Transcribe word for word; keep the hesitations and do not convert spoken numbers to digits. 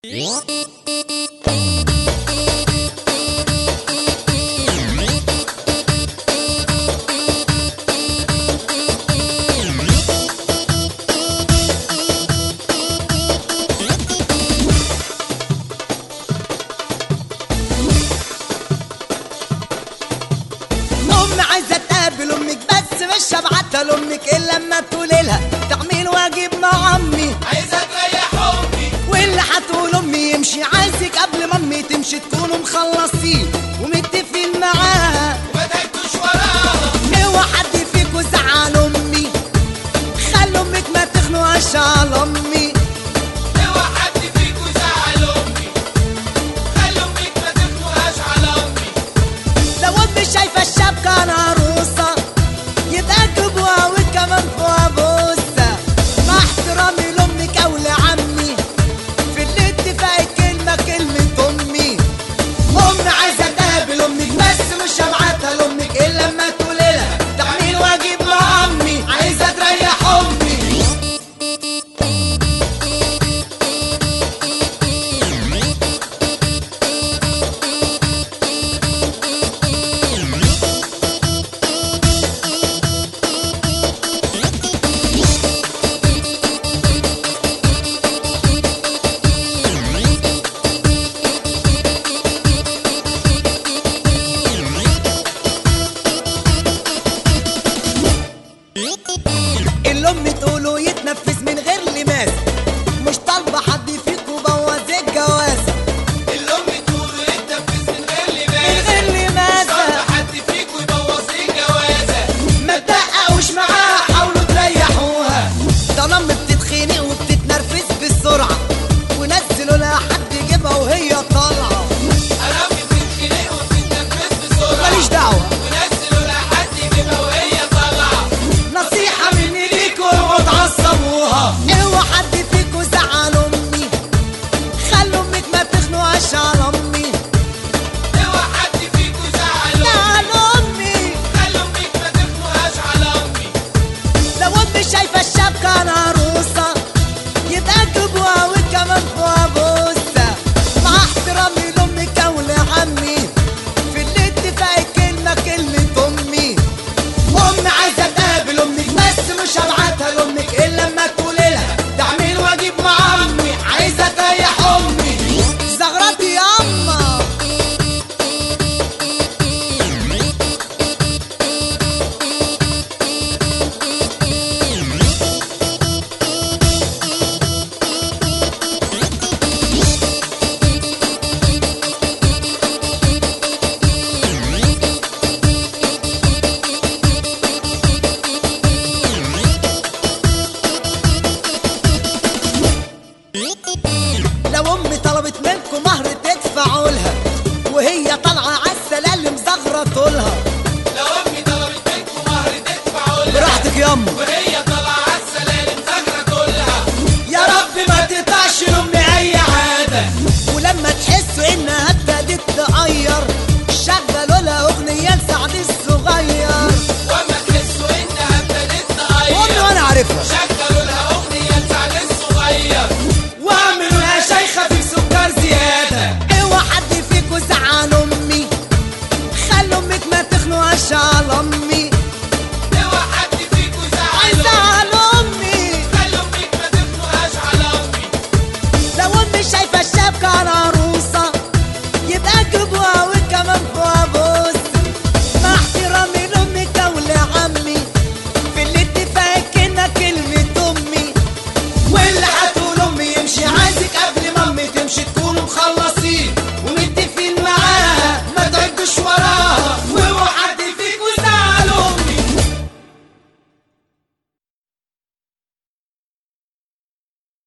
عايزة تقابل امك بس مش هبعتها لامك الا لما تقولي لها تعمل واجب مع امي. عايزة تريح امي واللي هتقول امي يمشي. عايزك قبل ما امي تمشي تكونوا مخلصين ومتفقين معاها وما تعبتوش وراها. اوعى حد فيكوا زعل امي، خلي امك ما تخنقهاش على امي. اوعى حد فيكوا زعل امي، خلي امك ما تخنقهاش على امي. لو امي شايفة الشبكة انا عروسة يبقى جيبوها وكمان فوقها بوسة. مع احترامي لامك او لعمي في الاتفاق كلمة كلمة امي. امي عايزة تقابل امك بس مش هبعتها لامك الا لما تقولي لها تعمل واجب مع امي. عايزة تريح امي اللي امي تقوله يتنفذ من غير لماس. مش طالبة حد فيكوا بوظ الجوازة. اللي امي تقوله يتنفذ من غير من لماس. غير لماس صعب حد فيكوا يبوظ لي جوازة. ما تدققوش معاها، حاولوا تريحوها. ده لما بتتخنق وبتتنرفز بسرعة ونزلوا لها حد يجيبها وهي طالعة. انا امي بتتخنق وبتتنفس بسرعة ماليش دعوة، ونزلوا لها حد يجيبها وهي طالعة. نصيحة مني ليكوا اوعوا تعصبوها. اوعى حد فيكوا زعل امي، خلوا امك ما تخنقهاش على امي. اوعى حد فيكوا زعل امي، زعل امي خلي امك ما تخنقهاش على امي. لو امي شايفة الشبكة انا عروسة يبقى جيبوها وكمان فوقها بوسة. مع احترامي لامك او لعمي في الاتفاق كلمة كلمة امي. امي عايزة تقابل امك بس مش هبعتها لامك الا لما تقولي لها تعمل واجب مع امي. عايزة تريح امي. زغرتي يا اما لو امي طلبت منكم مهر تدفعوا لها وهي طالعه عالسلالم زغرطوا لها. لو امي طلبت منكم مهر تدفعوا لها براحتك ياما، وهي طالعة عالسلالم زغرطوا لها. يا رب ما تقطعش لامي اي عاده. ولما تحسوا انها ابتدت تغير شغلوا لها اغنيه لسعد الصغير. وما تحسوا انها ابتدت امي تغير وانا عارفها شغلوا لها اغنية لسعد الصغير. واعملوا لها شاي خفيف سكر زياده. اوعى حد فيكوا زعل امي، خلوا امك ما تخنقهاش على امي. اوعى حد فيكوا زعل امي، زعل امي خلي امك ما تخنقهاش على امي. لو امي شايفة الشبكة انا عروسة